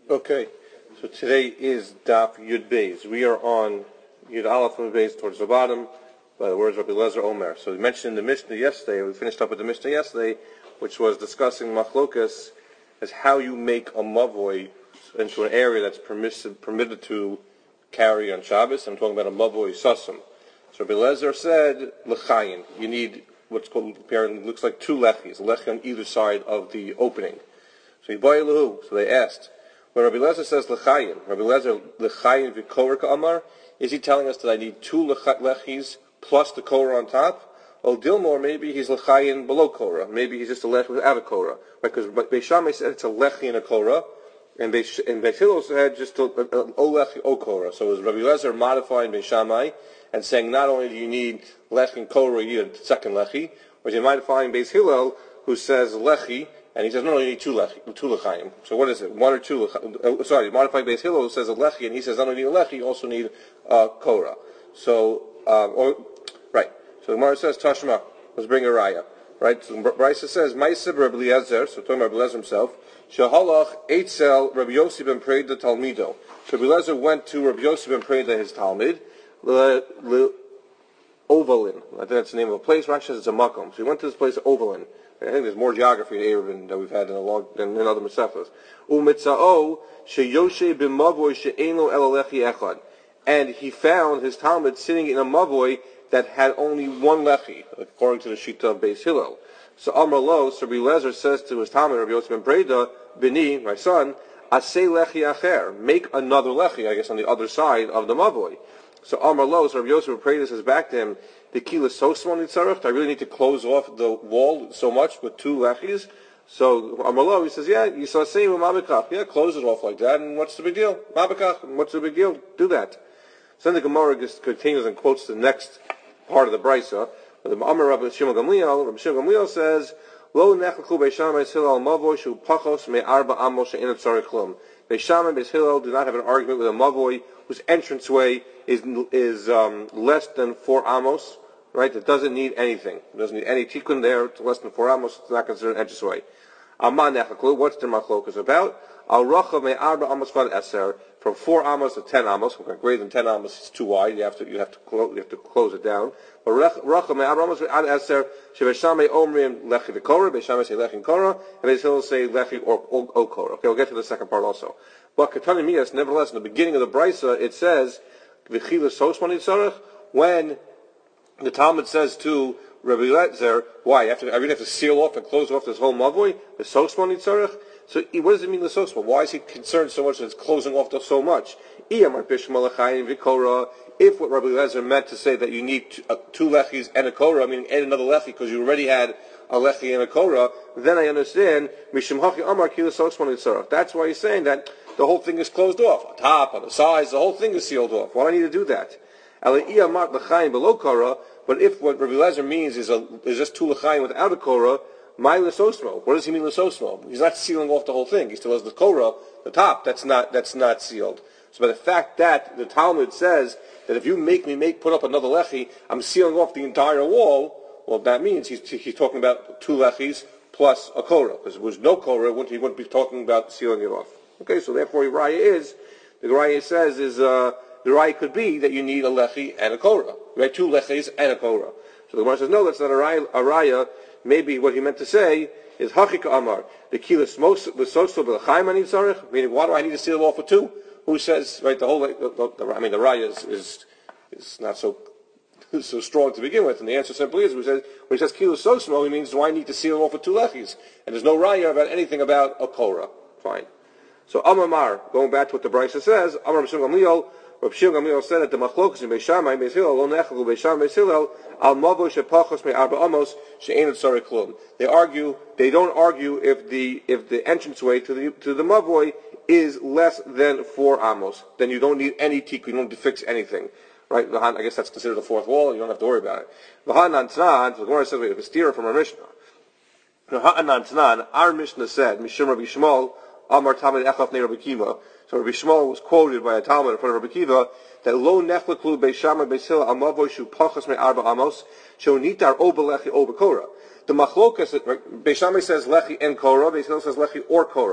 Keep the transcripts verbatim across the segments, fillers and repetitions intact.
Okay, so today is Daf Yud Beis. We are on Yud Aleph Yud Beis towards the bottom by the words of Rabbi Lezer Omer. So we mentioned the Mishnah yesterday, we finished up with the Mishnah yesterday, which was discussing Machlokas as how you make a mavoi into an area that's permitted, permitted to carry on Shabbos. I'm talking about a mavoi sasam. So Rabbi Lezer said, L'chayin, you need what's called, apparently looks like two lechis, a lechi on either side of the opening. So he boy lahu. So they asked, when Rabbi Lezer says l'chayin, Rabbi Lezer l'chayin v'korah ka'amar, is he telling us that I need two lechis plus the korah on top? Or Dilmor, maybe he's l'chayin below korah. Maybe he's just a lech without a korah. Because Beis Shammai said it's a lechi and a korah, and Beis Hillel said just a, a, a o lechi o korah. So is Rabbi Lezer modifying Beis Shammai and saying not only do you need lechi and korah, you need a second lechi, or is he modifying Beis Hillel who says lechi, and he says, no, no, you need two lechi, two lechayim. So what is it? One or two lechayim? Uh, sorry, modified Beis Hillel says a lechi, and he says, not only need a lechi, you also need a uh, korah. So, um, or, right. So the Gemara says, Tashma, let's bring a raya. Right? So Brisa says, Ma'aseh Rabbi Eliezer, so talking about Rabbi Eliezer himself, Shehalach Eitzel Rabbi Yossi ben Preda Talmido. So Rabbi Eliezer went to Rabbi Yossi ben Preda, his Talmid, le, le, Ovalin. I think that's the name of a place. Rashi says it's a makom. So he went to this place, Ovalin. I think there's more geography in Eruvin that we've had in a long than in other Mesechos. Umitzao sheyoshe b'mavoy she'eno elalechi echad, and he found his Talmud sitting in a mavoy that had only one lechi, according to the Shita of Beis Hillel. So Amar Lo, so Rabbi Lezer says to his Talmud, Rabbi Yossi ben Breda, Bini, my son, Aseh lechi acher, make another lechi, I guess on the other side of the mavoy. So Amar Lo, so Rabbi Yossi ben Breda says back to him, the kila so small nitzarech, I really need to close off the wall so much with two lechis. So Amar Lo, he says, yeah, you saw say with mabikach, yeah, close it off like that, and what's the big deal? Mabikach, what's the big deal? Do that. So then the Gemara just continues and quotes the next part of the Brisa. The Amar Rabbi Shimon Gamliel, Rabbi Shimon Gamliel says, Lo nechlechu Beis Shammai Beis Hillel mavoy shu pachos me arba amos she'ein tzarich klum. Beis Shammai Beis Hillel do not have an argument with a mavoy whose entranceway is is um, less than four amos. Right, it doesn't need anything. It doesn't need any tikkun there. It's less than four amos. It's not considered an entranceway. Aman nechlechu. What's the machlokas about? Al racha me arba amos vad eser. From four amos to ten amos, okay, greater than ten amos, it's too wide. You have to, you have to, clo- you have to close it down. But racha me arba amos ad eser. Shebeis Shammai omrim lechi v'korah. Beis Shammai say lechi and korah, and Beis Hillel say lechi or o korah. Okay, we'll get to the second part also. But Ketani Mias, nevertheless, in the beginning of the Brisa, it says v'chila sosman yitzarech, when the Talmud says to Rabbi Lezer, why? I, have to, I really have to seal off and close off this whole mavoi? The sosman yitzarech? So what does it mean, the sosman? Why is he concerned so much that it's closing off so much? If what Rabbi Lezer meant to say that you need two, uh, two lechis and a korah, meaning add another lechi because you already had a lechi and a korah, then I understand. That's why he's saying that the whole thing is closed off. On top, on the sides, the whole thing is sealed off. Why do I need to do that? But if what Rabbi Lezer means is, a, is just two lechayim without a korah, my lesosmo. What does he mean lesosmo? He's not sealing off the whole thing. He still has the korah, the top. That's not that's not sealed. So by the fact that the Talmud says that if you make me make put up another lechi, I'm sealing off the entire wall. Well, that means he's he's talking about two lechis plus a korah. Because if there was no korah, wouldn't, he wouldn't be talking about sealing it off. Okay, so therefore, the raya is the raya says is. Uh, The raya could be that you need a lechi and a korah, right? Two lechis and a korah. So the Gemara says, no, that's not a raya. A raya. Maybe what he meant to say is hachika amar the kilas most the soso b'lechaim ani tzarich. Meaning, why do I need to seal it off for two? Who says right? The whole the, the, the, I mean, the raya is, is is not so so strong to begin with, and the answer simply is when he says when he says kilas so small, he means do I need to seal it off for two lechis? And there's no raya about anything about a korah. Fine. So Amar, going back to what the Brisa says, Amar B'Shem Gamliel. Rabbi Shimon Gamliel said that the machlokas in Beis Shammai Beis Hillel lo nechelu Beis Shammai Beis Hillel al mavo shepachos me arba amos she'ein tzarich klum. They argue. They don't argue if the if the entranceway to the to the mavoi is less than four amos. Then you don't need any tikkun. You don't need to fix anything, right? I guess that's considered the fourth wall. You don't have to worry about it. V'hanan Tanan. The Gemara says we have a steer from our Mishnah. V'hanan Tanan. Our Mishnah said Mishum Rabbi Shmuel Amar Talmid Echaf Nei Rabbi Kiva. So Rabbi Shmuel was quoted by a Talmud in front of Rabbi Kiva that lo nechleklu Beis Shammai Beis Hillel amavoy shu pachas me arba amos shu nitar o belechi o bekora. The machlokas, Beis Shammai says lechi and korah, Beis Hillel says lechi or korah.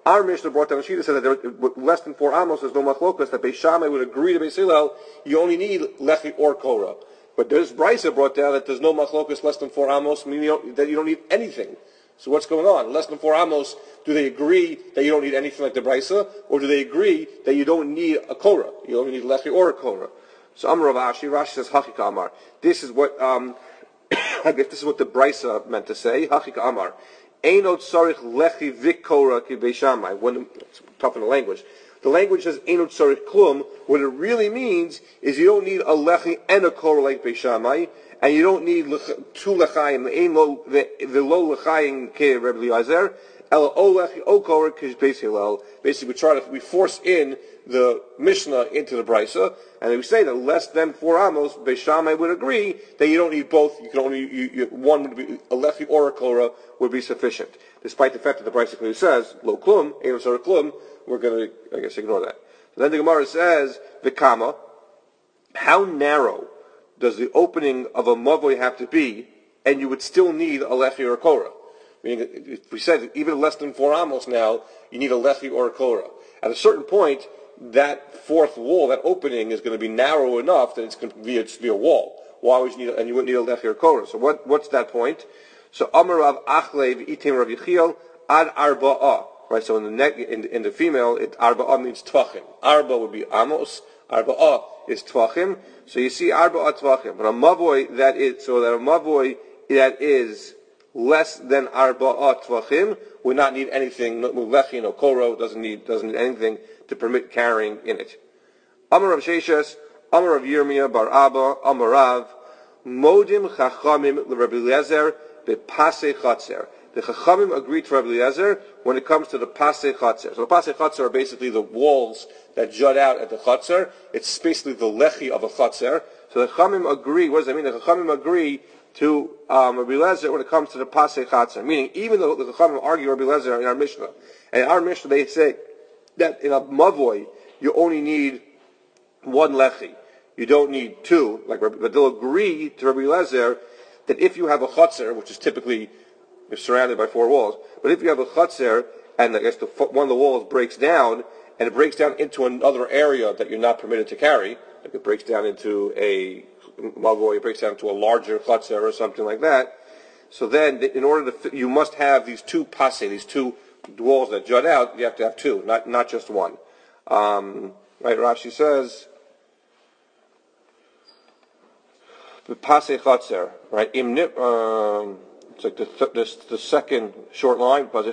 Our Mishnah brought down a sheet that said that there, less than four amos, there's no machlokas, that Beis Shammai would agree to Beis Hillel, you only need lechi or korah. But there's Brisa brought down that there's no machlokas less than four amos, meaning you don't, that you don't need anything. So what's going on? Less than four amos, do they agree that you don't need anything like the Brisa, or do they agree that you don't need a korah? You only need lechi or a korah. So Amar Rav Ashi, Rashi says, Hachika Amar. This is what, um, I guess this is what the Brisa meant to say, Hachika Amar. Einot sarich lechi vikora ki Beis Shammai. When it's tough in the language, the language says einot sarich klum. What it really means is you don't need a lechi and a korah like Beis Shammai, and you don't need two lechayim. Ein lo the lo lechayim ke Rebbe Eliezer. El o lechi o korah ki Beis Hillel. Basically, we try to we force in the Mishnah into the Brisa, and we say that less than four amos, Beis Shammai would agree that you don't need both. You can only you, you, one would be a lechi or a korah would be sufficient, despite the fact that the Brisa clearly says lo klum, ein sar klum. We're going to, I guess, ignore that. So then the Gemara says, Vikama, how narrow does the opening of a mavoi have to be, and you would still need a lechi or a korah? Meaning, if we said even less than four amos now, you need a lechi or a korah. At a certain point, that fourth wall, that opening, is going to be narrow enough that it's going to be, it's be a wall. Why would you need, and you wouldn't need a lechi or a korah? So what, what's that point? So Amar Rav Achlev Itim Rav Yechiel Ad Arba'ah. Right, so in the ne- in, in the female, it Arba'ah means tvachim. Arba would be amos. Arba'ah is tvachim. So you see Arba'ah tvachim. But a mavoi that is so that a mavoi that is less than Arba'ah tvachim would not need anything. No lechi, no korah, doesn't need doesn't need anything to permit carrying in it. Amar Rav Sheshes, Amar Rav Yirmiyah Bar Abba, Amar Rav, Modim Chachamim LeRabbi Eliezer BePasei Chatzer. The Chachamim agreed to Rabbi Eliezer when it comes to the Pasei Chatzer. So the Pasei Chatzer are basically the walls that jut out at the Chatzer. It's basically the lechi of a Chatzer. So the Chachamim agree. What does that mean? The Chachamim agree to um, Rabbi Eliezer when it comes to the Pasei Chatzer. Meaning, even though the Chachamim argue Rabbi Eliezer in our Mishnah, and in our Mishnah they say that in a Mavoi you only need one lechi. You don't need two. Like, but they'll agree to Rabbi Eliezer that if you have a Chatzer, which is typically you're surrounded by four walls. But if you have a chutzner, and I guess the, one of the walls breaks down, and it breaks down into another area that you're not permitted to carry, like it breaks down into a mavoi, it breaks down into a larger chutzner or something like that, so then in order to, you must have these two pasei, these two walls that jut out, you have to have two, not not just one. Um, right, Rashi says, the pasei chutzner, right, imnip, um, it's like the, the, the second short line. If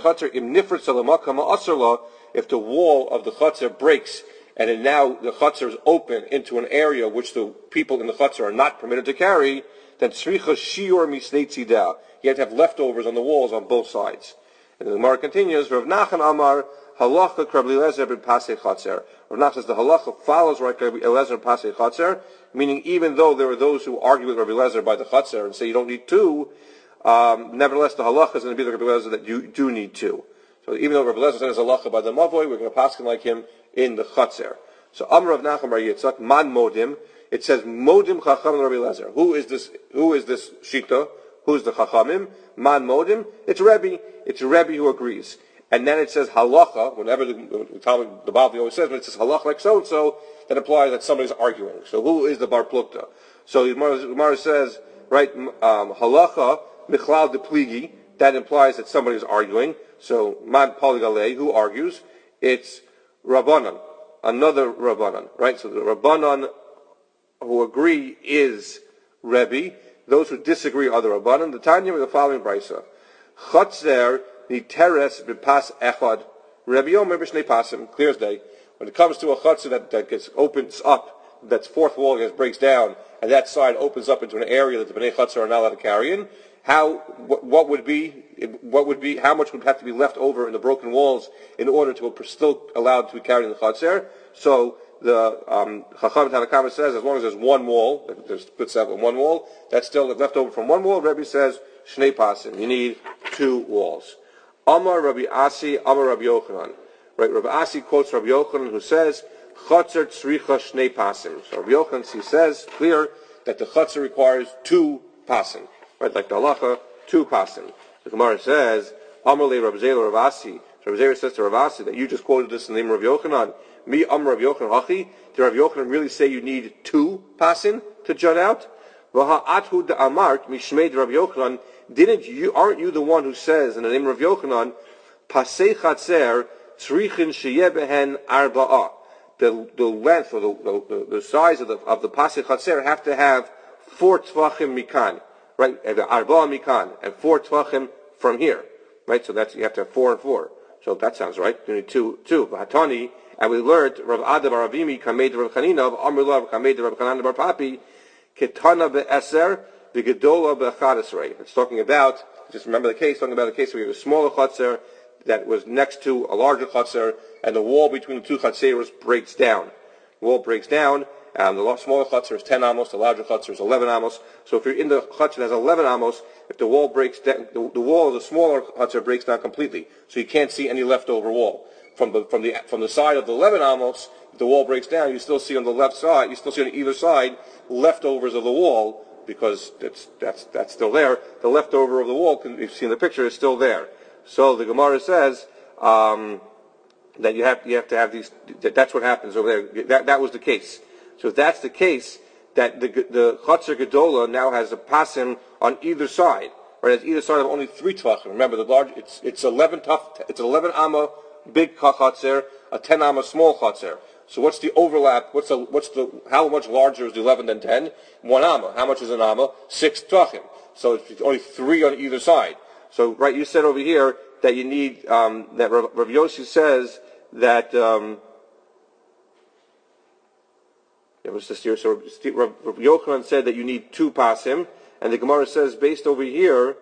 the wall of the chutzner breaks and then now the chutzner is open into an area which the people in the chutzner are not permitted to carry, then tzricha shiur misnei tzida. You have to have leftovers on the walls on both sides. And the Gemara continues, Rav Nachman Amar, halacha Rabbi Eliezer ben pasei chutzner. Rav Nachman says the halacha follows Rabbi Eliezer ben pasei chutzner, meaning even though there are those who argue with Rabbi Eliezer by the chutzner and say you don't need two, Um, nevertheless, the halacha is going to be like Rabbi Eliezer that you do need two. So even though Rabbi Eliezer says halacha by the mavoi, we're going to pass him like him in the chatzer. So Amar Rav Nachman Bar Yitzchak man modim. It says modim chacham Rabbi Eliezer. Who is this? Who is this shita? Who is the chachamim? Man modim. It's Rebbe. It's Rebbe who agrees. And then it says halacha. Whenever the the Bavli always says when it says halacha like so and so, that implies that somebody's arguing. So who is the bar plukta? So the Gemara says right um, halacha. Michlal de pligi, that implies that somebody is arguing. So, man poligale, who argues? It's Rabbanan, another Rabbanan, right? So the Rabbanan who agree is Rebbe. Those who disagree are the Rabbanan. The Tanya with the following brisa. Chatzer niteres b'pas echad. Rebbe Yomer b'shnei pasim, clear as day. When it comes to a chatzer that, that gets opens up, that's fourth wall gets breaks down, and that side opens up into an area that the Bnei Chatzer are not allowed to carry in, How what, what would be what would be how much would have to be left over in the broken walls in order to be still allowed to be carried in the chatzer? So the um, Chacham Tanakama says as long as there's one wall, there's split seven one wall, that's still left over from one wall. Rebbe says shnei pasim. You need two walls. Amar Rabbi Asi, Amar Rabbi Yochanan. Right, Rabbi Asi quotes Rabbi Yochanan who says chatzer tzricha shnei pasim. So Rabbi Yochanan he says clear that the chatzer requires two pasim. Right, like the halacha, two pasim. The Gemara says, Amar le Rav Zela Rav Asi, So Rav Zera says to Rav Asi that you just quoted this in the name of Rav Yochanan. Mi am Rav Yochanan hachi. Did Rav Yochanan really say you need two pasim to jut out? V'ha'athu da'amart mishmei Rav Yochanan. Didn't you? Aren't you the one who says in the name of Rav Yochanan, pasei chatzer tzrichin sheyeh behen arba'ah? The the length or the the, the size of the of the pasei chatzer have to have four tvachim mikan, right? The arba'ah mikan and four tvachim from here, right? So that's you have to have four and four. So that sounds right. You need two, two. V'hatani, and we learned Rav Ada bar Avimi kamed Rav Chanina of Amr Lav kamed Rav Chanan bar Papi ketana be'eser v'gedola be'chadesrei. It's talking about, just remember the case, talking about a case where you have a smaller chutzner that was next to a larger chutzner, and the wall between the two chutzneros breaks down. The wall breaks down. Um, the smaller chutzner is ten amos, the larger chutzner is eleven amos. So if you're in the chutzner that has eleven amos, if the wall breaks down, the, the wall of the smaller chutzner breaks down completely, so you can't see any leftover wall. From the from the from the side of the eleven amos, if the wall breaks down, you still see on the left side, you still see on either side leftovers of the wall because that's that's that's still there. The leftover of the wall, can, you've seen the picture, is still there. So the Gemara says um, that you have you have to have these. That, that's what happens over there. That that was the case. So if that's the case, that the the Chatzar Gedola now has a pasim on either side, right? It's either side of only three tvachim. Remember, the large it's it's eleven tough. It's eleven amma big Chatzar, a ten amma small Chatzar. So what's the overlap? What's the what's the how much larger is the eleven than ten? One amma. How much is an amma? Six tvachim. So it's only three on either side. So right, you said over here that you need um, that Rav, Rav Yossi says that. Um, It was the steer. So Rav Yochanan said that you need two pasim, and the Gemara says based over here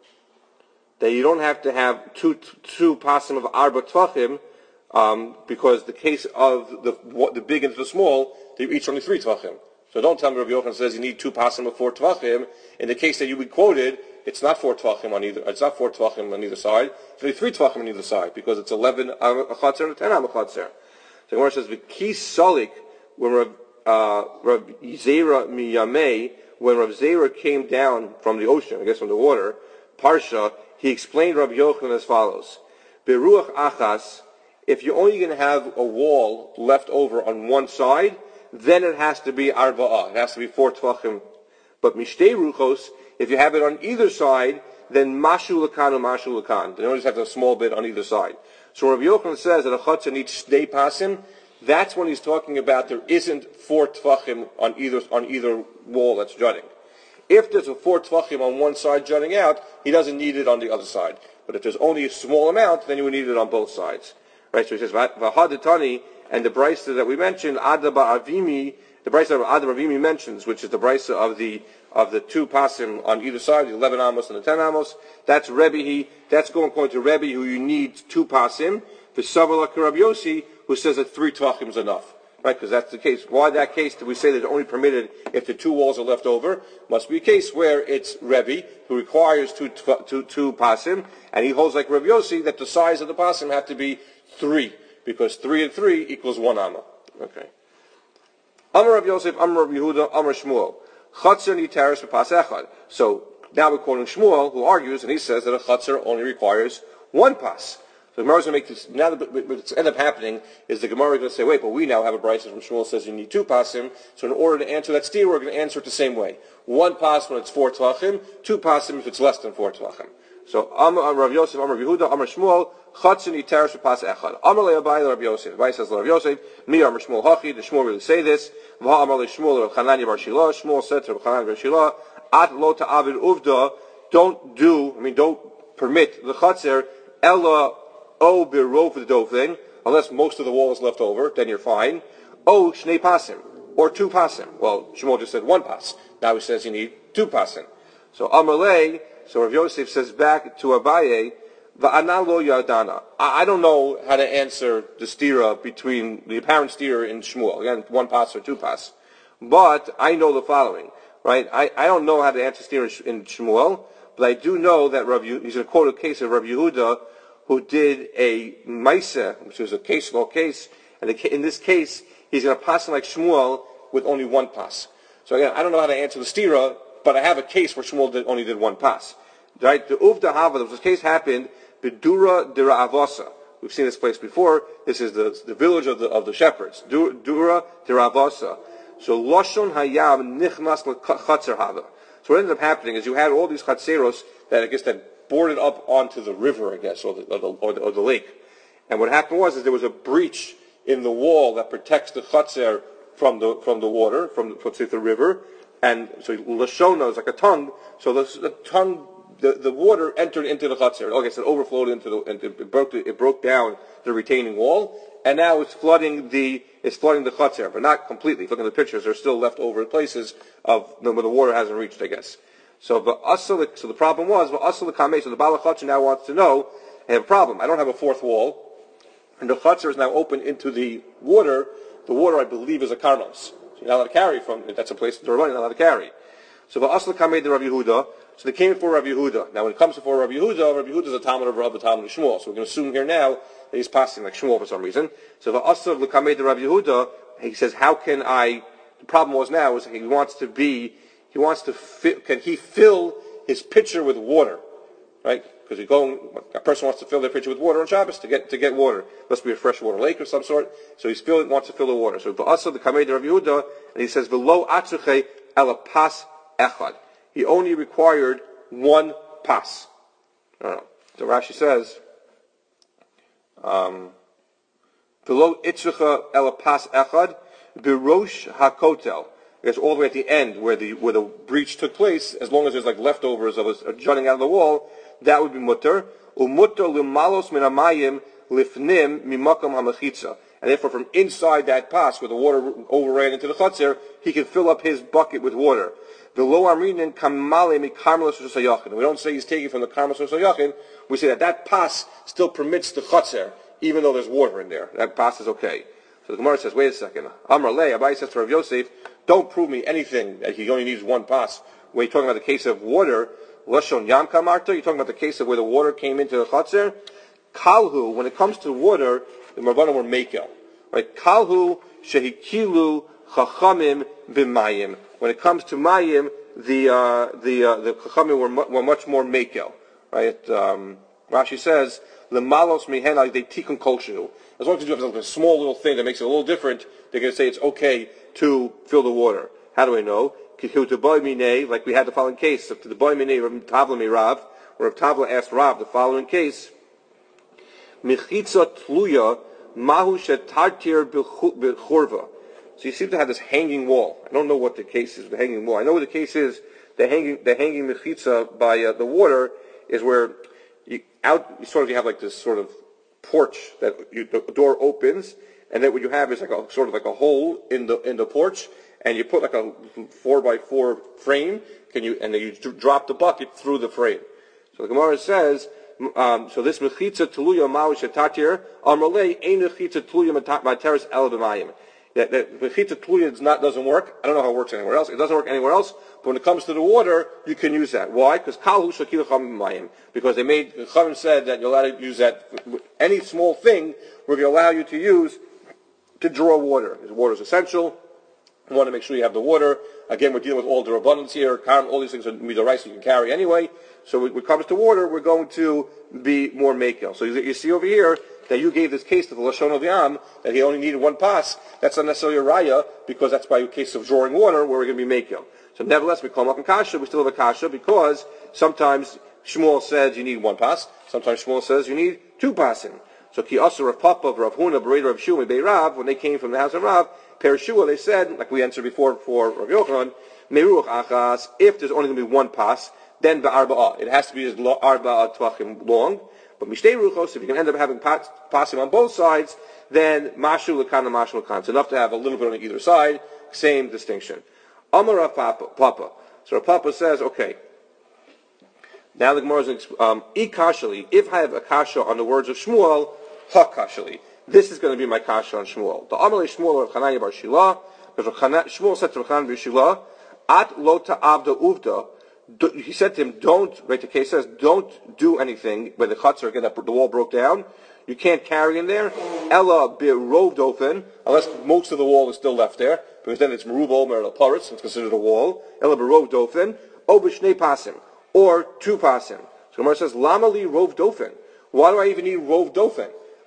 that you don't have to have two two pasim of arba tvachim, um, because the case of the the big and the small, they each only three tvachim. So don't tell me Rav Yochanan says you need two pasim of four tvachim. In the case that you would quoted, it's not four tvachim on either. It's not four tvachim on either side. It's only three tvachim on either side because it's eleven achatzer and ten achatzer. So the Gemara says v'ki solik when Rav Uh, Rav Zera Miyamei, when Rav Zera came down from the ocean, I guess from the water, Parsha, he explained Rav Yochanan as follows: Beruach achas, if you're only going to have a wall left over on one side, then it has to be arba'ah, it has to be four tvachim. But mishtei ruchos, if you have it on either side, then mashu lakan or mashu lakan. Then you just have a small bit on either side. So Rav Yochanan says that a chutzah needs shnei pasim. That's when he's talking about there isn't four tvachim on either on either wall that's jutting. If there's a four tvachim on one side jutting out, he doesn't need it on the other side. But if there's only a small amount, then you would need it on both sides. Right? So he says, V'hadetani, and the brisa that we mentioned, Ada Ba'avimi, the brisa that Ada Ba'avimi mentions, which is the brisa of the of the two pasim on either side, the eleven amos and the ten amos, that's Rebbe, that's going according to Rebbe, who you need two pasim. V'savala Rabbi Yossi, who says that three tvachim is enough, right? Because that's the case. Why that case do we say that it's only permitted if the two walls are left over? Must be a case where it's Rebbe who requires two, two, two pasim, and he holds like Rabbi Yossi that the size of the pasim have to be three, because three and three equals one amma. Okay. Amar Rabbi Yosef, Amar Rabbi Yehuda, Amar Shmuel. Chatzar nitaris v'pas echad. So now we're quoting Shmuel, who argues, and he says that a chatzar only requires one pas. So the Gemara is going to make this, now that what's end up happening is the Gemara is going to say, wait, but we now have a brisa from Shmuel says you need two pasim, so in order to answer that steer, we're going to answer it the same way. One pas when it's four tvachim, two pasim if it's less than four tvachim. So, Amar Rav Yosef, Amar Yehuda, Amar Shmuel, Chatzin Yitarish Pas Echad. Amar Le'abai Rav Yosef. Abai says Rav Yosef, Mi Amar Shmuel Hachi, the Shmuel really say this, V'ha Amar Le'Shmuel Rav Chananya Bar Shila, Shmuel said to Rav Chananya Bar Shila, At Lo Ta'avid Uvda, don't do, I mean don't permit the Chatzir, Ella O birov the dovin, unless most of the wall is left over, then you're fine. O shnei pasim, or two pasim. Well, Shmuel just said one pas. Now he says you need two pasim. So Amalei, so Rav Yosef says back to Abaye, va'ana lo yadana. I don't know how to answer the stira between the apparent stira in Shmuel. Again, one pas or two pas. But I know the following, right? I, I don't know how to answer stira in Shmuel, but I do know that Rav Yehuda, he's going to quote a case of Rav Yehuda, who did a Maisa, which was a case law case, and in this case, he's going to pass like Shmuel with only one pass. So again, I don't know how to answer the stira, but I have a case where Shmuel did, only did one pass. Right? The Uvda Hava, this case happened, Bidura Dira Avosa. We've seen this place before. This is the, the village of the of the shepherds. Dura Tiravasa. So Lashon Hayam Nichnas L'Chatzer Hava. So what ended up happening is you had all these chatzeros that I guess that boarded up onto the river, I guess, or the or the, or the, or the lake. And what happened was is there was a breach in the wall that protects the chatzer from the from the water, from, from the river. And so Lashona is like a tongue. So the, the tongue. The, the water entered into the chutzner. Okay, so it overflowed into the, and it broke the, it broke down the retaining wall, and now it's flooding the, it's flooding the chutzner, but not completely. If you look at the pictures, there's still leftover places of where the water hasn't reached, I guess. So, but also, so the problem was, but also the kameh, so the Baal chutzner now wants to know, I have a problem. I don't have a fourth wall, and the chutzner is now open into the water. The water, I believe, is a karmos. So you're not allowed to carry from, that's a place that they're running, not allowed to carry. So, but also the kameh, the Rav Yehuda, so they came before Rabbi Yehuda. Now, when it comes before Rabbi Yehuda, Rabbi Yehuda is a Talmud of Rabbi Talmud of Shmuel. So we're going to assume here now that he's passing like Shmuel for some reason. So the Asav l'kamei de Rabbi Yehuda, he says, how can I? The problem was now is he wants to be, he wants to fill, can he fill his pitcher with water, right? Because you're going, a person wants to fill their pitcher with water on Shabbos to get to get water. Must be a freshwater lake of some sort. So he's filling, wants to fill the water. So the Asav l'kamei de Rabbi Yehuda, and he says, v'lo atzuche ela pas echad. He only required one pas. No, so Rashi says, um, below itzricha el pas echad, birosh hakotel. I guess all the way at the end where the where the breach took place, as long as there's like leftovers of us jutting out of the wall, that would be mutter. Umutter limalos min hamayim lifnim mimakom hamachitza. And therefore, from inside that pas where the water overran into the chutzner, he can fill up his bucket with water. The lo amrinin kamale mi karmelos usayachin. We don't say he's taking from the karmelos usayachin. We say that that pas still permits the chutzner, even though there's water in there. That pas is okay. So the Gemara says, wait a second. Amar le, Abai says to Rav Yosef, don't prove me anything that he only needs one pas. When you're talking about the case of water, lashon yam kamarta, you're talking about the case of where the water came into the chutzner. Kalhu, when it comes to water, the Marbanim were mekel. Right? Kalhu shehikilu chachamim b'mayim. When it comes to mayim, the uh, the uh, the chachamim were, mu- were much more mekel. Right? Um, Rashi says lemalos mihen al yedei tikun kolshu. As long as you have like a small little thing that makes it a little different, they're going to say it's okay to fill the water. How do I know? Like we had the following case of the boy minei Rav Tavla Mirav, where Rav Tavla asked Rav the following case: Mechitza tluya mahu shetartir b'churva. So you seem to have this hanging wall. I don't know what the case is, the hanging wall. I know what the case is. The hanging, the hanging mechitza by uh, the water is where you out. You sort of you have like this sort of porch that you, the door opens, and then what you have is like a sort of like a hole in the in the porch, and you put like a four by four frame. Can you and then you drop the bucket through the frame. So the Gemara says. Um, so this mechitza tuluya ma'u shetatir amalei ein mechitza tuluya materis el b'mayim. That mechitza tuluya does not doesn't work. I don't know how it works anywhere else. It doesn't work anywhere else. But when it comes to the water, you can use that. Why? Because kalhu shakilu chamim b'mayim. Because they made the Chachamim said that you're allowed to use that. Any small thing we're going to allow you to use to draw water. Water is essential. You want to make sure you have the water. Again, we're dealing with all the abundance here. All these things are midoraisa you can carry anyway. So when it comes to water, we're going to be more mekel. So you, you see over here that you gave this case to the Lashon of Yam that he only needed one pas. That's not necessarily a raya because that's by a case of drawing water where we're going to be mekel. So nevertheless, we call up in kasha. We still have a kasha because sometimes Shmuel says you need one pas. Sometimes Shmuel says you need two pasim. So ki asur of Papa, of Rav Huna, Bereder of Shua, Bei Rav, when they came from the house of Rav, Per Shua, they said, like we answered before for Rav Yochanan, Meruach achas, if there's only going to be one pas, then ba'arba'ah. It has to be as arba'ah tvachim long. But mishtei ruchos, if you can end up having pas, pasim on both sides, then mashu l'kan and mashu l'kan. It's enough to have a little bit on either side, same distinction. Amar Rav Papa, Papa. So Rav Papa says, okay, now the Gemara is, um, ikashali, if I have a kasha on the words of Shmuel, hakashali. This is going to be my kasha on Shmuel. The Amalei Shmuel of Chananya bar Shila, because Shmuel said to Chananya bar Shila, at lo ta'avda uvda, he said to him, don't, right, the case says, don't do anything where the chutzner, again, that the wall broke down. You can't carry in there. Ella birov dofen, unless most of the wall is still left there, because then it's merub omer paritz, it's considered a wall. Ella birov dofen, o b'shnei pasim, or two pasim. So Gemara says, lama li rov dofen. Why do I even need rov dofen?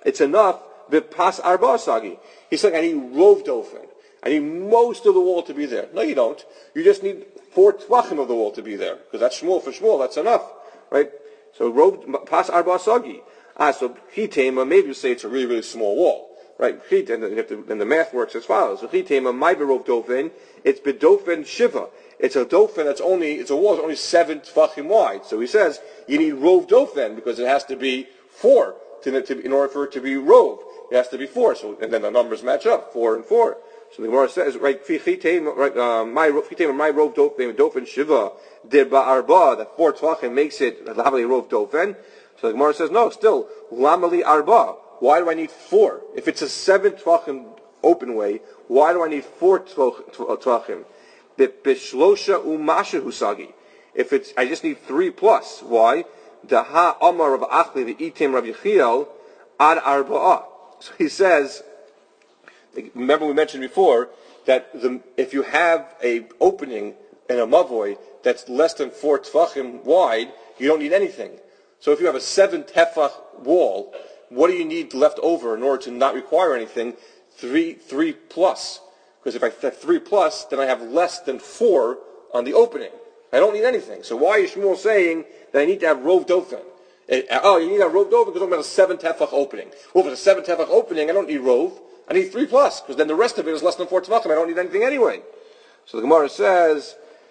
it's enough. V'pas arba sagi. He's saying I need rov dofen. I need most of the wall to be there. No, you don't. You just need four tvachim of the wall to be there, because that's Shmuel for Shmuel. That's enough, right? So rov pas arba sagi. Ah, so chitema. Maybe you say it's a really really small wall, right? And the, and the math works as follows. So chitema my berov dofen. It's bedofen shiva. It's a dofen that's only, it's a wall that's only seven tefachim wide. So he says, you need rov dofen, because it has to be four, to, to, in order for it to be rov. It has to be four, so, and then the numbers match up, four and four. So the Gemara says, right, right, uh, my rov dofen, dofen shiva, dir ba'arba, that four tefachim makes it, lamali rov dofen. So the Gemara says, no, still, lamali arba. Why do I need four? If it's a seven tefachim open way, why do I need four tefachim? Bishlosha umasha husagi. If it's, I just need three plus. Why? Daha Amar of Achli the Itim Rav Yechiel ad arba'ah. So he says. Remember we mentioned before that the, if you have a opening in a mavoi that's less than four tefachim wide, you don't need anything. So if you have a seven tefach wall, what do you need left over in order to not require anything? Three, three plus. Because if I have three plus, then I have less than four on the opening. I don't need anything. So why is Shmuel saying that I need to have rov dofen? It, oh, you need to have rov dofen because I'm about a seven tefach opening. Well, if it's a seven tefach opening, I don't need rov. I need three plus, because then the rest of it is less than four tefachim. I don't need anything anyway. So the Gemara says,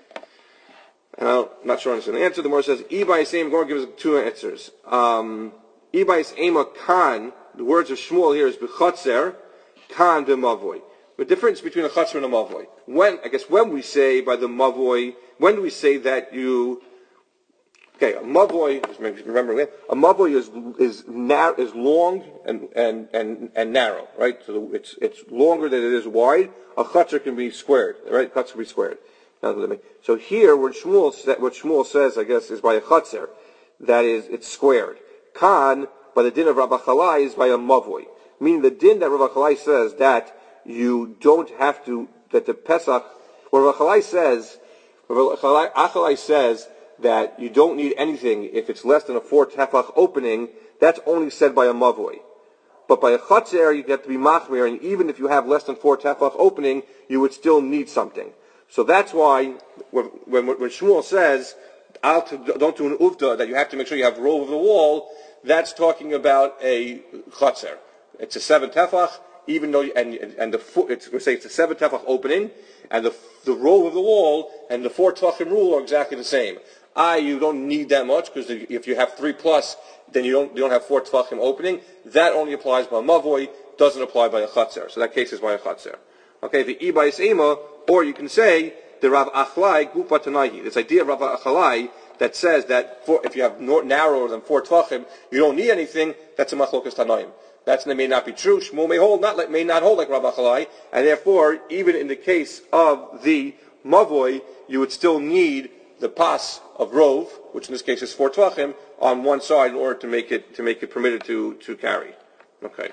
and I'm not sure I understand the answer. The Gemara says, Ibais Eim, Gemara gives two answers. Um, Ibais Eima Kan, the words of Shmuel here is B'chotzer, Kan b'mavoi. The difference between a chatzar and a mavoi. When, I guess when we say by the mavoi, when do we say that you, okay, a mavoi, remember, a mavoi is, is, nar- is long and, and, and, and narrow, right? So it's, it's longer than it is wide. A chatzar can be squared, right? Chatzar can be squared. So here, what Shmuel, what Shmuel says, I guess, is by a chatzar. That is, it's squared. Kan, by the din of Rabbi Chalai, is by a mavoi. Meaning the din that Rabbi Chalai says that you don't have to, that the Pesach, what Rabbi Chalai says, Rabbi Chalai says that you don't need anything if it's less than a four tefach opening. That's only said by a mavoi. But by a chatzar, you have to be machmir, and even if you have less than four tefach opening, you would still need something. So that's why when, when, when Shmuel says, I'll don't do an uvda, that you have to make sure you have rov of the wall, that's talking about a chatzar. It's a seven tefach, even though, you, and, and the foot, it's, we say it's a seven tefach opening, and the, the rov of the wall and the four tefachim rule are exactly the same. I, you don't need that much, because if you have three plus, then you don't, you don't have four tefachim opening. That only applies by a mavoi, doesn't apply by a chatzar. So that case is by a chatzar. Okay, the ibais ema, or you can say the Rav Achlai gupa tanahi. This idea of Rav Achlai that says that for, if you have no, narrower than four tvachim, you don't need anything. That's a machlokas tanaim. That may not be true. Shmuel may hold not like, may not hold like Rav Achlai, and therefore, even in the case of the mavoi, you would still need the pas of rov, which in this case is four tvachim, on one side in order to make it to make it permitted to to carry. Okay.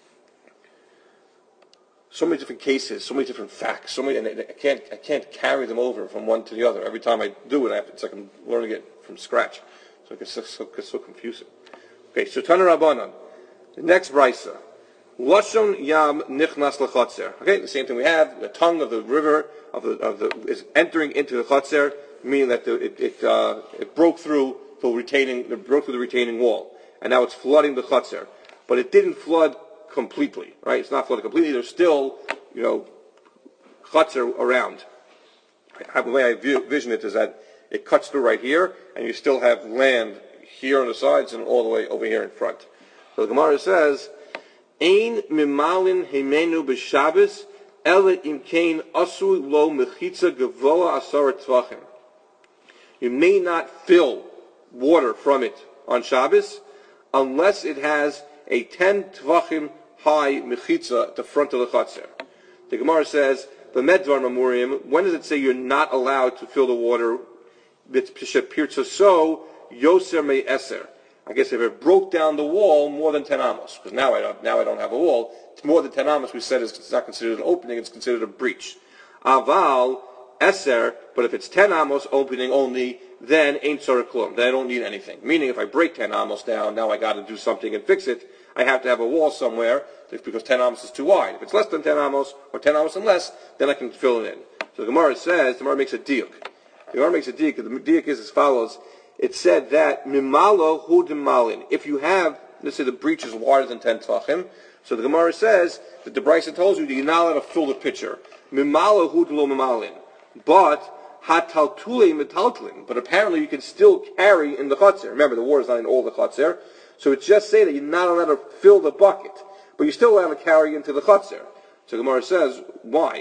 So many different cases, so many different facts, so many, and I can't, I can't carry them over from one to the other. Every time I do it, I have to, it's like I'm learning it from scratch. So it gets so, so, gets so confusing. Okay, so Tana Rabbanan. The next brisa. Lashon Yam Nichnas L'Chatzer. Okay, the same thing we have. The tongue of the river of the of the is entering into the Chatzer, meaning that the, it it, uh, it broke through the retaining, it broke through the retaining wall, and now it's flooding the Chatzer. But it didn't flood completely, right? It's not flooded completely. There's still, you know, chutzner around. The way I view, vision it is that it cuts through right here, and you still have land here on the sides and all the way over here in front. So the Gemara says, "Ein mimalin hemenu b'Shabbos ela imkein asu lo mechitza gavola asar tvachim." You may not fill water from it on Shabbos unless it has a ten tvachim high mechitza at the front of the chatzar. The Gemara says, "B'medvar mamurim." When does it say you're not allowed to fill the water? So yoser me eser. I guess if it broke down the wall more than ten amos, because now I don't, now I don't have a wall. It's more than ten amos. We said it's not considered an opening; it's considered a breach. Aval eser, but if it's ten amos opening only, then ain't sorry klum. Then I don't need anything. Meaning, if I break ten amos down, now I got to do something and fix it. I have to have a wall somewhere because ten amos is too wide. If it's less than ten amos or ten amos and less, then I can fill it in. So the Gemara says, the Gemara makes a diuk. The Gemara makes a diuk. The diuk is as follows. It said that mimalo hu demalin. If you have, let's say the breach is wider than ten tvachim, so the Gemara says that the Brisa tells you that you're not allowed to fill the pitcher. Mimalo hu delo mimalin. But hataltule metaltlin. But apparently you can still carry in the chutzner. Remember, the water is not in all the chutzner. So it's just saying that you're not allowed to fill the bucket, but you're still allowed to carry into the chutzner. So the Gemara says, why?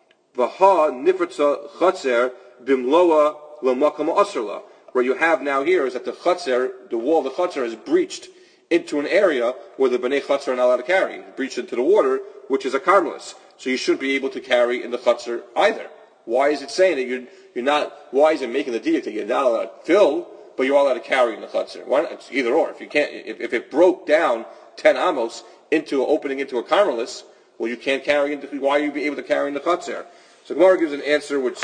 V'ha nifritza chutzner bimloa l'makam asrla. Where you have now here is that the chutzner, the wall of the chutzner has breached into an area where the bnei chutzner are not allowed to carry. It's breached into the water, which is a karmelis. So you shouldn't be able to carry in the chutzner either. Why is it saying that you're, you're not, why is it making the diuk that you're not allowed to fill, but you're allowed to carry in the chutzner? Why not? It's either or. If you can't, if, if it broke down ten amos into an opening into a karmelis, well, you can't carry into, why are you be able to carry in the chutzner? So Gemara gives an answer which,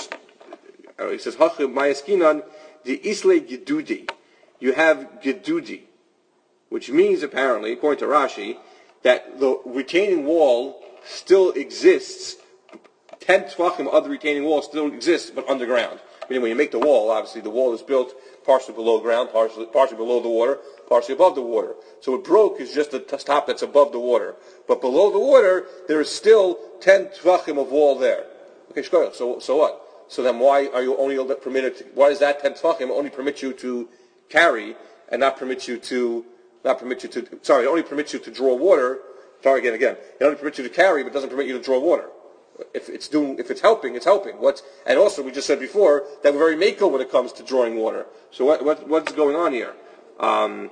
uh, he says, Hachim mayaskinan, the Isle Gedudi. You have Gedudi, which means apparently, according to Rashi, that the retaining wall still exists. Ten tvachim of the retaining wall still exists, but underground. Meaning when you make the wall, obviously the wall is built partially below ground, partially, partially below the water, partially above the water. So what broke is just the top that's above the water. But below the water, there is still ten tvachim of wall there. Okay, so, so what? So then why are you only permitted to, why does that ten tvachim only permit you to carry and not permit you to, not permit you to, sorry, it only permits you to draw water, sorry again, again, it only permits you to carry but doesn't permit you to draw water. If it's doing, if it's helping, it's helping. What's, and also we just said before that we're very mako when it comes to drawing water. So what, what what's going on here? Um,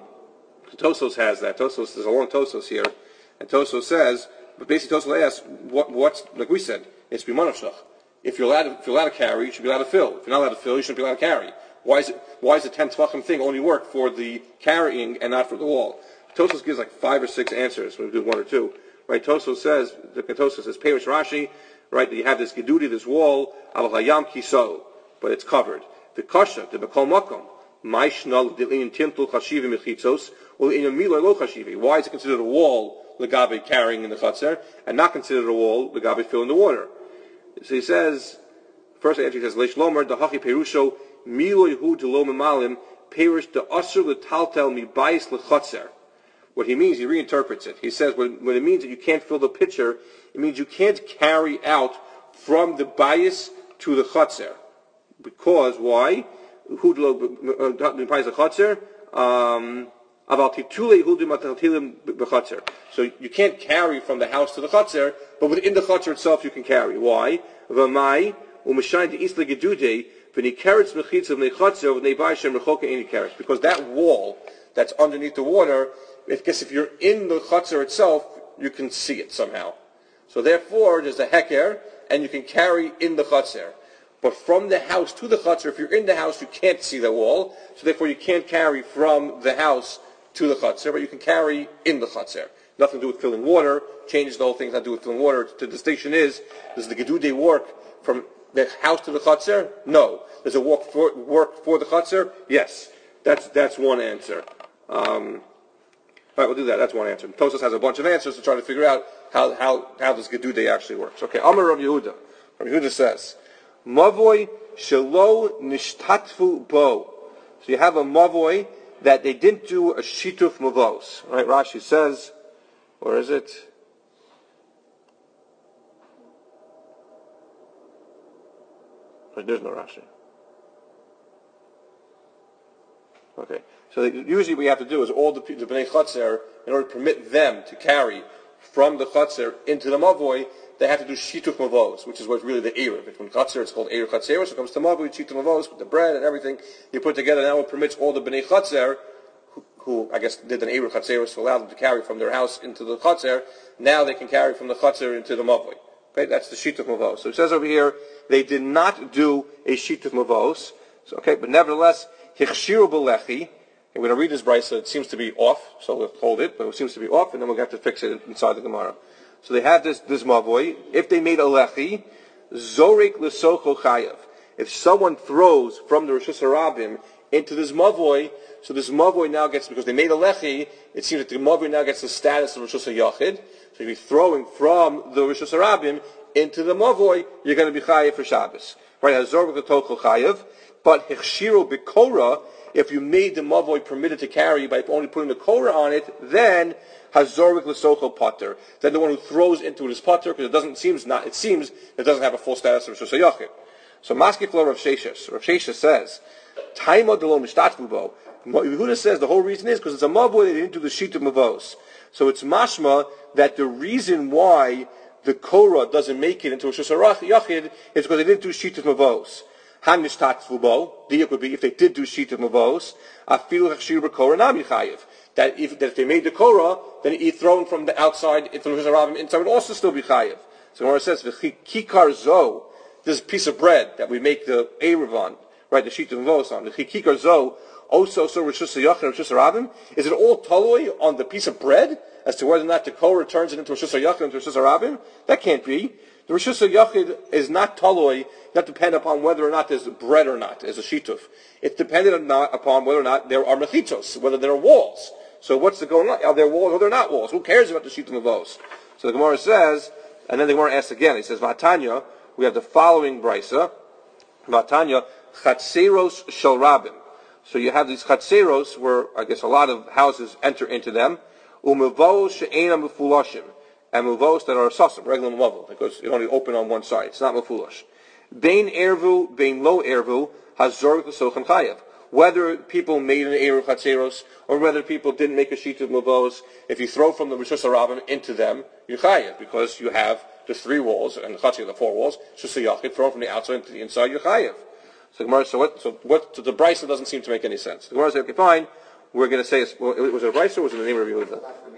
Tosos has that. Tosos, there's a long Tosos here, and Tosos says, but basically Tosos asks, what, what's, like we said, it's bimanavshach. If you're allowed to, if you're allowed to carry, you should be allowed to fill. If you're not allowed to fill, you shouldn't be allowed to carry. Why is it? Why is the ten tvachim thing only work for the carrying and not for the wall? Tosos gives like five or six answers. We do one or two. Right? Tosos says, the Tosos says, Perish Rashi, right? That you have this gedudi, this wall, al hayam kiso, but it's covered. The kasha, the bekol makom, ma'ishnal dilin timtul chashivi mechitzos, or in a milah lo chashivi. Why is it considered a wall legabe carrying in the chutzner and not considered a wall legabe filling the water? So he says, first answer he says, Leish Lomer, the Hachi Perusho, Milo Yehu de Lo Memalim, Perish the Asur the Taltel Mi Bais Lechotzer. What he means, he reinterprets it. He says, when, when it means that you can't fill the pitcher, it means you can't carry out from the bias to the chotzer. Because, why? Hu de Lo Bais Lechotzer, um, so you can't carry from the house to the chutzner, but within the chutzner itself you can carry. Why? Because that wall that's underneath the water, I guess if you're in the chutzner itself, you can see it somehow. So therefore, there's a heker, and you can carry in the chutzner. But from the house to the chutzner, if you're in the house, you can't see the wall, so therefore you can't carry from the house to the chutzner, but you can carry in the chutzner. Nothing to do with filling water, changes the whole thing, not to do with filling water. The distinction is, does the gedude work from the house to the chutzner? No. Does it work for, work for the chutzner? Yes. That's that's one answer. Um, all right, we'll do that. That's one answer. Tosas has a bunch of answers to try to figure out how how, how this gedude actually works. Okay, Amar Rav Yehuda. Rav Yehuda says, Mavoy shelo nishtatfu bo. So you have a mavoy that they didn't do a shituf mavos. Right? Rashi says, where is it? Right, there's no Rashi. Okay. So they, usually what you have to do is all the, the Bnei Chutzner, in order to permit them to carry from the Chutzner into the Mavoy, they have to do shituf mavos, which is what's really the Erev. When Chutzner, it's called Erev Chutzner, so it comes to Mavoy, shituf mavos, with the bread and everything you put together. Now it permits all the Bnei Chutzner, who, who I guess did an Erev Chutzner to allow them to carry from their house into the Chutzner, now they can carry from the Chutzner into the Mavoy. Okay, that's the shituf mavos. So it says over here, they did not do a shituf mavos. So, okay, but nevertheless, hichshiru b'lechi. And we're going to read this brisa. It seems to be off, so we'll hold it, but it seems to be off, and then we'll have to fix it inside the Gemara. So they have this, this mavoy. If they made a lechi, zorek l'socho chayav. If someone throws from the Rosh Hashanah into this mavoi. So this mavoi now gets, because they made a lechi, it seems that the mavoi now gets the status of Rishus HaYachid. So you're throwing from the Rishus HaRabim into the mavoi, you're going to be chayiv for Shabbos. Right? Hazor v'katochel chayiv. But hechshiro b'korah, if you made the mavoi permitted to carry by only putting the korah on it, then hazorvik l'sochel potter. Then the one who throws into it is potter, because it doesn't seems not. It seems it doesn't have a full status of Rishus HaYachid. So maskif lo Rav Sheshes. Rav Sheshes says, Taima delo mishtatvu bo. Yehuda says the whole reason is because it's a mavoi they didn't do the sheet of mavos. So it's mashma that the reason why the korah doesn't make it into a Rishus HaYachid is because they didn't do sheet of mavos. Han mishtatvu bo. The would be if they did do sheet of mavos. Afilu hechshir b'korah nami chayiv. That if, that if they made the korah, then it thrown from the outside, from the Rishus HaRabim inside, would also still be chayiv. So when it says v'chikar zo, this piece of bread that we make the erev on, right, the sheet of mavos on, the chikar zo, also so Rishus HaYachid and Rishus HaRabim, is it all taloi on the piece of bread as to whether or not the korah turns it into Rishus HaYachid and Rishus HaRabim? That can't be. The Rishus HaYachid is not taloi, not dependent upon whether or not there's bread or not, as a shituf. It's dependent upon whether or not there are mechitos, whether there are walls. So what's the going on? Are there walls or they're not walls? Who cares about the sheet of mavos? So the Gemara says, and then the Gemara asks again, he says, Vatanya, we have the following brisa, Vatanya, chatseros shel rabim. So you have these chatseros where I guess a lot of houses enter into them, umavos she'ena mufulashim, and mavos that are sasim, regular mavos, because it only open on one side. It's not mufulash. Bein ervu, bein lo ervu, hazor l'sochan chayav. Whether people made an eruv chatzeros or whether people didn't make a sheet of mavos, if you throw from the Rishus HaRabim into them, you're chayav, because you have the three walls and the chatzir, the four walls. Rishus HaYachid, thrown from the outside into the inside, you're chayav. So Gemara, so what? So what? So the brisa doesn't seem to make any sense. The Gemara says, okay, fine. We're going to say, well, was it a brisa or was it the name of Yehuda?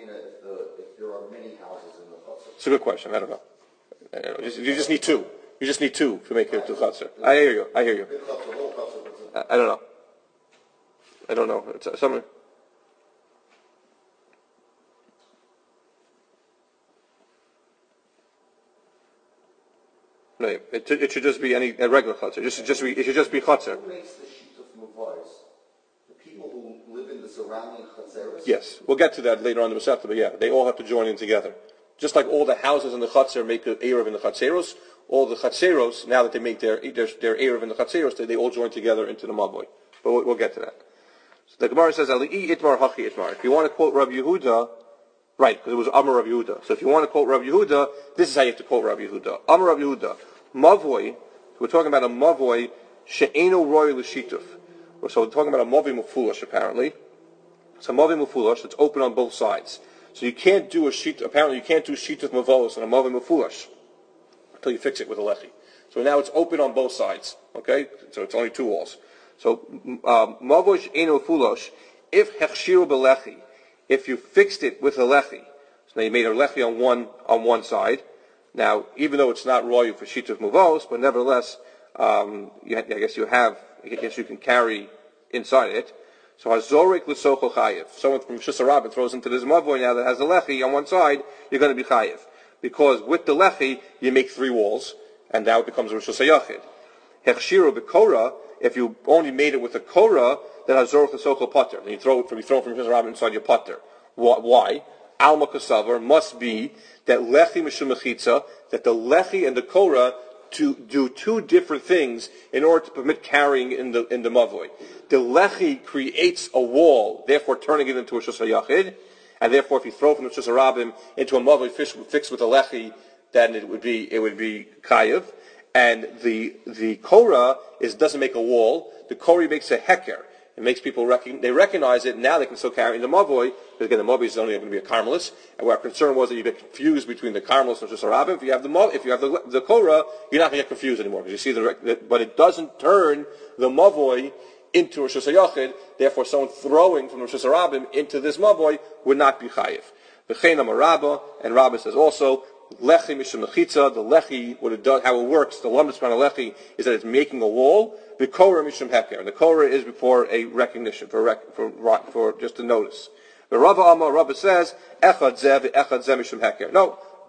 If there are many houses in the chutzner. It's a good question. I don't know. I don't know. You just need two. You just need two to make it to chatzir. I hear you. I hear you. I, I don't know. I don't know. It's uh, something. No, it, it should just be any a regular chutzner. Just, just it should just be chutzner. Who makes the sheet of mavos? The people who live in the surrounding chutzeros? Yes, we'll get to that later on in the Masechta, but yeah, they all have to join in together. Just like all the houses in the chutzner make an eruv in the chatzeros, all the chatzeros, now that they make their their, their eruv in the chatzeros, they, they all join together into the mavoi. But we'll, we'll get to that. So the Gemara says, "Ali'i itmar hachi itmar." If you want to quote Rabbi Yehuda, right? Because it was Amar Rabbi Yehuda. So if you want to quote Rabbi Yehuda, this is how you have to quote Rabbi Yehuda. Amar Rabbi Yehuda, mavoi. We're talking about a mavoi she'eno roy l'shituf. So we're talking about a mavoi mufulash apparently. It's a mavoi mufulash. It's open on both sides. So you can't do a sheet. Apparently, you can't do shituf mavos on a mavoi mufulash until you fix it with a lechi. So now it's open on both sides. Okay, so it's only two walls. So mavosh eno fulosh, if hechshiru belechi, if you fixed it with a lechi, so now you made a lechi on one on one side. Now, even though it's not royal for shituf mavos, but nevertheless, um, you, I guess you have, I guess you can carry inside it. So hazorek l'socho chayiv. Someone from Rishus HaRabim throws into this mavoy now that has a lechi on one side, you're going to be chayiv, because with the lechi you make three walls, and now it becomes a Rishus HaYachid. Hechshiru b'korah. If you only made it with a korah, then hazor l'socho potter. Then you throw it from you throw it from Rishus HaRabim inside your potter. Why? Alma kasavar must be that lechi mishum mechitza, that the lechi and the korah to do two different things in order to permit carrying in the in the mavoi. The lechi creates a wall, therefore turning it into a Rishus HaYachid, and therefore if you throw from the Rishus HaRabim into a mavoi fixed with a lechi, then it would be it would be chayiv. And the the korah is doesn't make a wall. The korah makes a heker. It makes people recognize, they recognize it. Now they can still carry in the mavoi, because again the mavoi is only going to be a carmelis. And our concern was that you get confused between the carmelis and Rishus HaRabim. If you have the if you have the, the korah, you're not going to get confused anymore, because you see the, the but it doesn't turn the mavoi into Rishus HaYachid. Therefore, someone throwing from Rishus HaRabim into this mavoi would not be chayiv. V'chein amar Rabba, and Rabba says also, lechi mishum mechitza, the lechi, what it does, how it works, the lumbus on a lechi is that it's making a wall. The korah mishum heker, and the korah is before a recognition, for rec, for for just a notice. The Rava Amar Rava says echad zeh echad zeh mishum heker. No,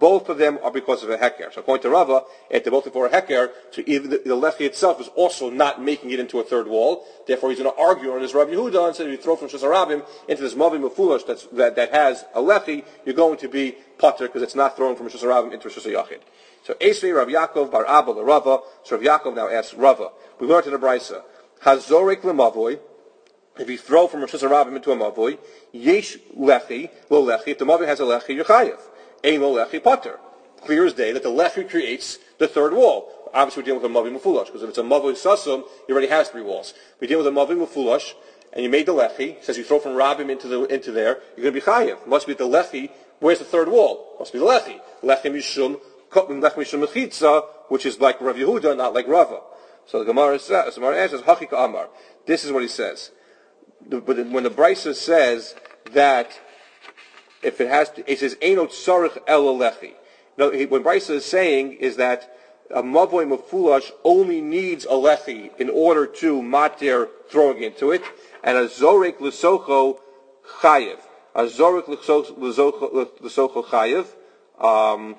both of them are because of a heker. So according to Rava, if they're both for a heker, so even the, the lechi itself is also not making it into a third wall. Therefore, he's going to argue on this Rabbi Yehuda and say, if you throw from Shus Harabim into this Mavi Mefulash that's, that, that has a lechi, you're going to be potter because it's not thrown from Shus Harabim into a Shus Yachid. So Esrei Rav Yaakov Bar Abba Rava. So Rav Yaakov now asks Rava. We learned in the Brisa, Hazorik lemavoy. If you throw from Shus Harabim into a mavoy, yesh lechi lo lechi. If the mavoy has a lechi, you're chayev. Ein lo lechi potter. Clear as day that the lechi creates the third wall. Obviously, we're dealing with a mavi mufulash because if it's a mavoy sasum, he already has three walls. We deal with a mavi mufulash, and you made the lechi. Says you throw from Rabim into the into there, you're going to be chayev. Must be the lechi. Where's the third wall? Must be the lechi. Lechi mishum lechi mishum mechitza, which is like Rav Yehuda, not like Rava. So the Gemara says, the Gemara answers, Hachika Amar. This is what he says. But when the Brisa says that if it has to, it says Einot Sarich El Lechi. Now, what Brisa is saying is that a Mavoy Mefulash only needs a Lechi in order to matir throwing into it, and a Zorek L'Socho Chayev. A Zorek L'Socho Chayev. Um,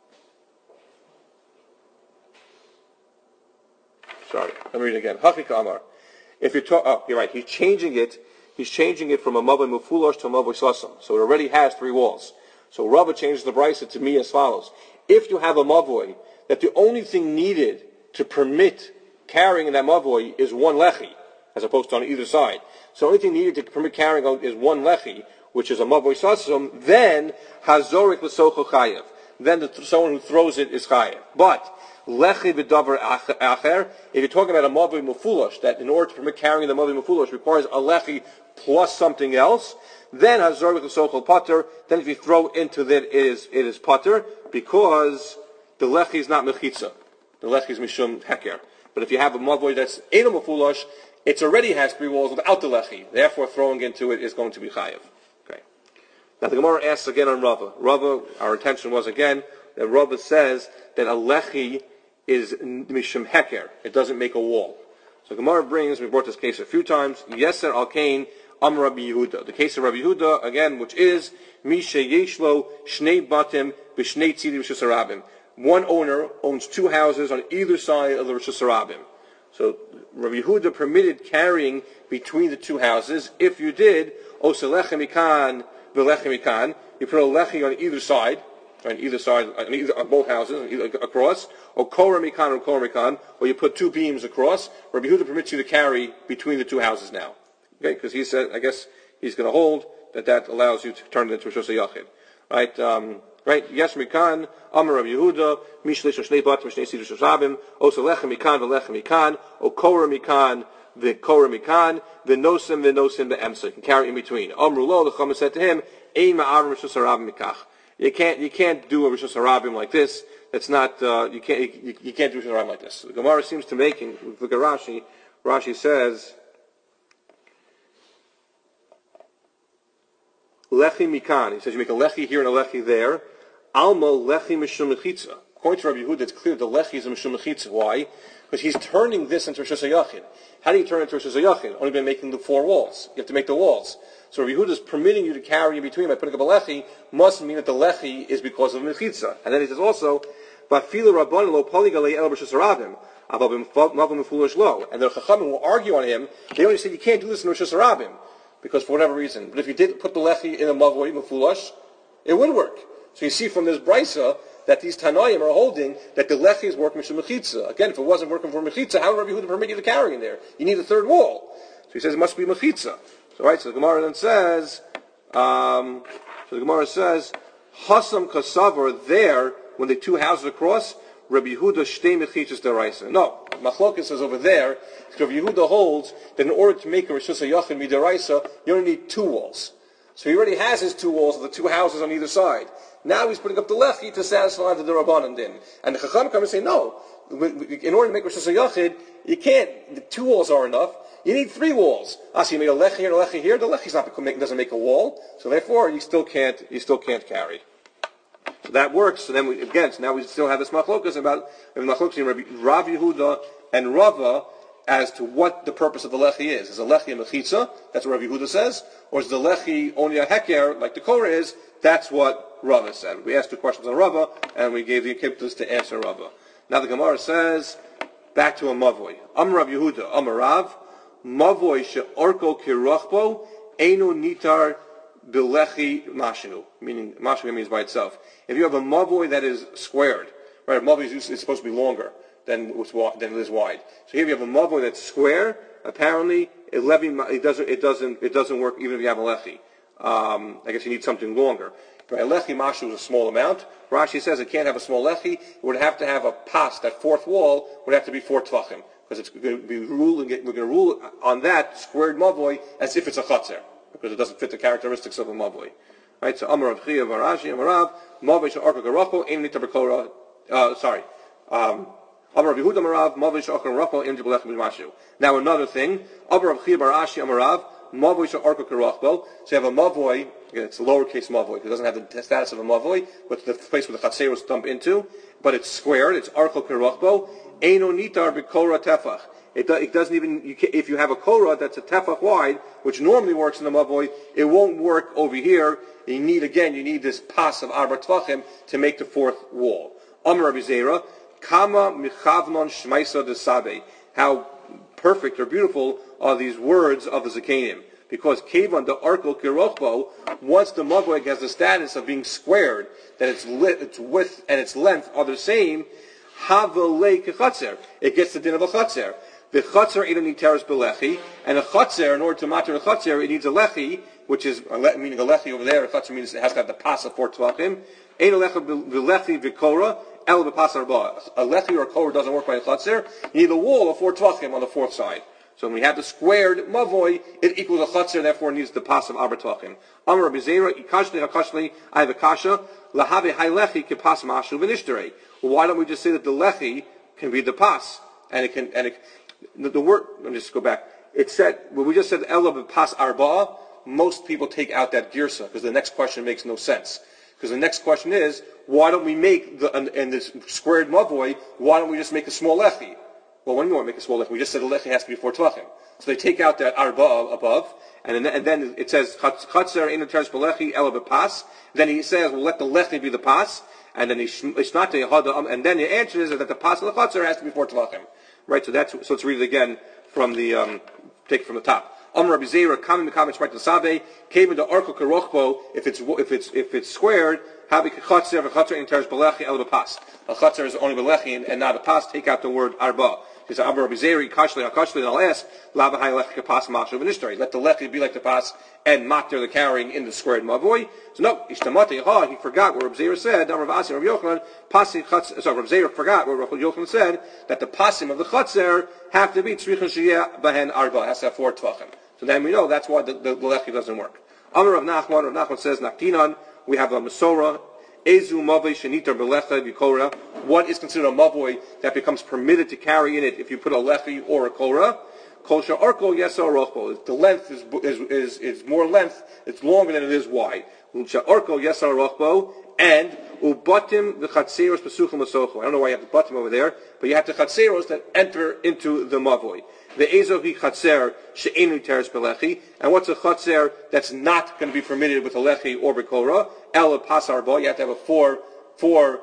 sorry, let me read it again. Hachika Amar. If you're talking, oh, you're right. He's changing it. He's changing it from a mavoy mufulash to a mavoy sasam. So it already has three walls. So Rava changes the brisa to me as follows: if you have a mavoy that the only thing needed to permit carrying in that mavoy is one lechi, as opposed to on either side. So the only thing needed to permit carrying is one lechi, which is a mavoy sasam. Then hazorik l'socho chayev. Then the, someone who throws it is chayev. But lechi v'davar acher. If you're talking about a mavi mufulash, that in order to permit carrying the mavi mufulash requires a lechi plus something else, then hazor with the so-called potter. Then if you throw into that, it is it is potter because the lechi is not mechitza. The lechi is mishum heker. But if you have a mavi that's in a mufulash, it already has three walls without the lechi. Therefore, throwing into it is going to be chayev. Okay. Now the Gemara asks again on Rava. Rava, our intention was again that Rava says that a lechi is mishum heker. It doesn't make a wall. So Gemara brings, we brought this case a few times, Yeser al Kain Am Rabbi Yehuda. The case of Rabbi Yehuda, again, which is Misha Yeshlo Shnei Batim B'Shnei Tzidi Rishus Harabim. One owner owns two houses on either side of the Rishus Harabim. So Rabbi Yehuda permitted carrying between the two houses. If you did, Osa Lechem Ikan V'Lechem Ikan, you put a lechi on either side, on either side, on, either, on both houses, either across, or Korah Mikan or Korah Mikan, or you put two beams across. Rabbi Yehuda permits you to carry between the two houses now. Okay, because he said, I guess he's going to hold that that allows you to turn it into a Shus Yachid. Right, um, right, yes, Mikan, Amar Rabbi Yehuda, Mishlish Shnei Bat, Mishnei Sidr Shoshabim, Osa Lechem Mikan, V'Lechem Mikan, or Korah Mikan, the Korah Mikan, the Nosim, the Nosim, the Emsa. You can carry in between. Amrulo, the Chama said to him, Ein Ma'arim Rishus Harabim Mikach. You can't, you can't do a Rishus Harabim like this. That's not, uh, you can't, you, you can't do Rishus Harabim like this. The Gemara seems to make, and look at Rashi, Rashi says, Lechi Mikan. He says you make a Lechi here and a Lechi there. Alma Lechi Mishum Mechitza. According to Rabbi Yehuda, it's clear the Lechi is a Mishum Mechitza. Why? Because he's turning this into a Rishus Yachid. How do you turn it into a Rishus Yachid? Only by making the four walls. You have to make the walls. So Rabbi Yehuda is permitting you to carry in between by putting up a Lechi, must mean that the Lechi is because of Mechitza. And then he says also, Bafila Rabban lo Poligalei El Rishus Harabim. And the Chachamim will argue on him. They only say you can't do this in Rishus Harabim because for whatever reason. But if you did put the lechi in a mavoi mefulash, it would work. So you see from this brisa that these Tanoim are holding that the lechi is working for mechitza. Again, if it wasn't working for mechitza, how would Rabbi Yehuda permit you to carry in there? You need a third wall. So he says it must be mechitza. So right. So the Gemara then says. Um, so the Gemara says hasam kasavar there when the two houses are across. Rabbi Yehuda shtei mechitzas deraisa. No, Machlokes says over there, Rabbi Yehuda holds that in order to make a Rishus Yachid midaraisa, you only need two walls. So he already has his two walls of the two houses on either side. Now he's putting up the lechi to satisfy the Rabbanan din. And the Chacham come and say, no, in order to make Rishus Yachid, you can't, the two walls are enough. You need three walls. Ah, so you made a lechi here and a lechi here, the lechi's not doesn't make a wall, so therefore you still can't, you still can't carry. So that works. So then we, again, so now we still have this machlokas about machlokas in Rav Yehuda and Rava as to what the purpose of the lechi is. Is a lechi a mechitza? That's what Rav Yehuda says. Or is the lechi only a heker, like the Korah is? That's what Rava said. We asked two questions on Rava, and we gave the Ekiptus to answer Rava. Now the Gemara says, back to a mavoi. Am Rav Yehuda, Am Rav, mavoi she'orko kirachbo, einu nitar bilechi mashinu. Meaning, mashinu means by itself. If you have a mavoi that is squared, right, a mavoi is supposed to be longer than, than it is wide. So here you have a mavoi that's square, apparently, it, levi, it, doesn't, it, doesn't, it doesn't work even if you have a lechi. Um, I guess you need something longer. Right, a lechi mashu is a small amount. Rashi says it can't have a small lechi. It would have to have a pas. That fourth wall would have to be four tvachim, because it's going to be ruling. We're going to rule on that squared mavoi as if it's a chatzer, because it doesn't fit the characteristics of a mavoi. Right. So Amar Rav Chia Varashi Amarav mavoi she'arka garacho im nita b'kora. Uh, sorry. Um, Amar Rav Yehuda Amarav mavoi she'arka garacho im nita b'lechem mashu. Now another thing. Amar Rav Chia Varashi Amarav. Mavoi she'arka karachbo. So you have a mavoi, again, it's a lowercase mavoi, because it doesn't have the status of a mavoi, but the place where the chatzeros dump into, but it's squared, it's arka karachbo. Eino nitar b'kora tefach. It, do, it doesn't even, you can, if you have a korah that's a tefach wide, which normally works in the mavoi, it won't work over here. You need, again, you need this pas of arba tvachim to make the fourth wall. Amar Rabbi Zera, kama michavnon shmaisa desabe. How perfect or beautiful are these words of the Zakanim. Because Kevan, the Arkel Kirochbo, once the Mavoi has the status of being squared, that its, lit, its width and its length are the same, Havalei Kechatzer. It gets the din of a Chatzer. The Chatzer even need teres belechi, and a Chatzer, in order to matter a Chatzer, it needs a Lechi, which is, meaning a Lechi over there, a Chatzer means it has to have the pas of four tvachim. Ein a Lechi v'kora, El b'pas arba. A Lechi or a Korah doesn't work by a Chatzer. You need a wall of four tvachim on the fourth side. So when we have the squared mavoi, it equals a chatzer, therefore it needs the pas of arba tvachim. Amar Rabbi Zera, ikashli hakashli, I have a kasha, lahave hai lechi kepas mashu v'nishterei. Well, why don't we just say that the lechi can be the pas, and it can, and it, the, the word, let me just go back. It said, when we just said ela b'pas arba, most people take out that girsa, because the next question makes no sense. Because the next question is, why don't we make, the, and, and this squared mavoi, why don't we just make a small lechi? Well, when you want to make a small lechi, we just said the lechi has to be four tvachim. So they take out that arba above, and then, and then it says chatzer in the terms belechi ela bepas. Then he says, "Well, let the lechi be the pas," and then it's not the yahada. And then the answer is that the pas of the chatzer has to be four tvachim. Right. So that's so let's read it again from the um, take it from the top. Amar Rabbi Zera, kamen mekamen shmait l'sabe, came into arko karochbo. If it's if it's if it's squared, habi chatzer v'chatzer in terms belechi ela bepas. A chatzer is only belechi and not a pas. Take out the word arba. He said, Abba Rabbi Zeri, Kashli, HaKashli, and I'll ask, Lava Hai Lech Kapas Mashu V'nishtari. Let the lechi be like the pas, and matter the carrying in the squared mavoi. So no, Ishtamate, ha, he forgot what Rabbi Zeri said, Rav Asi, Rav Yochanan, Pasi Chatzer, so Rav Zeri forgot what Rav Yochanan said, that the pasim of the Chatzer have to be Tzrichon Shiyah Bahen Arba, has to have four tvachim. So then we know that's why the, the, the lechi doesn't work. Amar Rav Nachman, Rav Nachman says, Naktinan, we have a Masorah, Ezu mavoi shenitar belecha v'kora. What is considered a mavoi that becomes permitted to carry in it if you put a lechi or a korah? Kol she'arko yesa rochbo. The length is, is is is more length. It's longer than it is wide. She'arko yesa rochbo and ubatim v'chatzeros pesuchim l'socho. I don't know why you have the batim over there, but you have the chatzeros that enter into the mavoi. The ezohi chatzer she'enu teres belechi. And what's a chatzer that's not going to be permitted with a lechi or b'korah? El pasar bo. You have to have a four four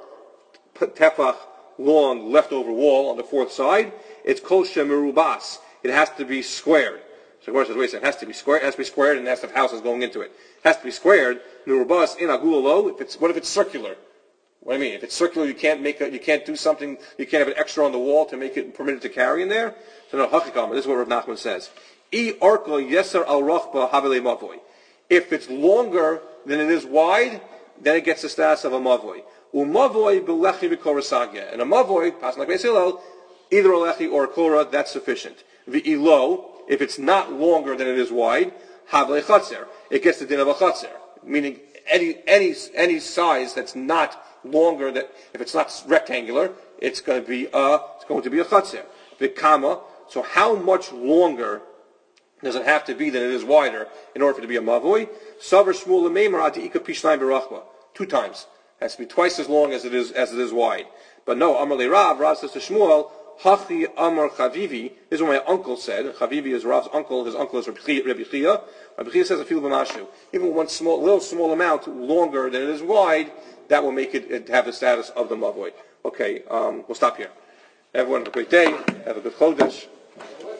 tefach long leftover wall on the fourth side. It's kol shemerubas. It has to be squared. So of course, wait a second, it has to be squared. It has to be squared, and it has to have houses going into it. It has to be squared. Merubas in agulalo. If it's what if it's circular? What do I mean? If it's circular, you can't make a, you can't do something. You can't have an extra on the wall to make it permitted to carry in there. So no hachikam. This is what Rav Nachman says. I arko yeser al rochba havele mavoi. If it's longer than it is wide, then it gets the status of a mavoi. Umavoi belechi v'korasagya. And a mavoi, passing like Beis Hillel, either a lechi or a korah, that's sufficient. V'ilo, if it's not longer than it is wide, havle chatzer. It gets the din of a chatzer, meaning any any any size that's not longer, that if it's not rectangular, it's going to be a it's going to be a chatzer. V'kama. So how much longer does it have to be than it is wider in order for it to be a mavoi? Savar Shmuel lemeimar ati ika pishnayim berachma. Two times. It has to be twice as long as it is as it is wide. But no, Amar le Rav, Rav says to Shmuel, Hachi Amar Chavivi. This is what my uncle said. Chavivi is Rav's uncle. His uncle is Rabbi Chia. Rabbi Chia says a few b'mashu. Even one small, little small amount longer than it is wide, that will make it, it have the status of the mavoi. Okay, um, we'll stop here. Everyone have a great day. Have a good chodesh.